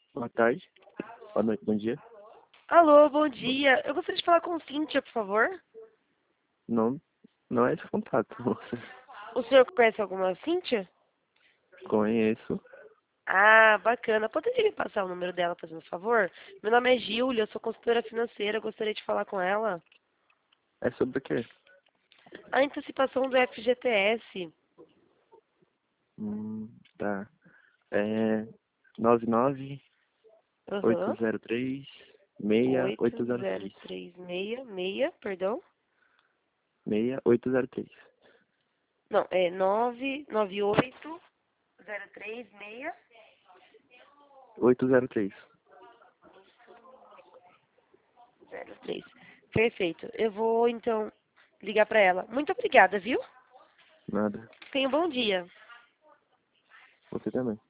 Boa tarde, boa noite, bom dia. Alô, bom dia. Eu gostaria de falar com Cíntia, por favor. Não, não é esse contato, moça. O senhor conhece alguma Cíntia? Conheço. Ah, bacana. Poderia me passar o número dela, fazendo um favor? Meu nome é Gíulia, eu sou consultora financeira, eu gostaria de falar com ela. É sobre o quê? A antecipação do FGTS. Tá. É 99 Aham. 803 6803. 80366, perdão. 6803. Não, é 998036603. 803. Perfeito. Eu vou, então, ligar para ela. Muito obrigada, viu? Nada. Tenha um bom dia. Você também.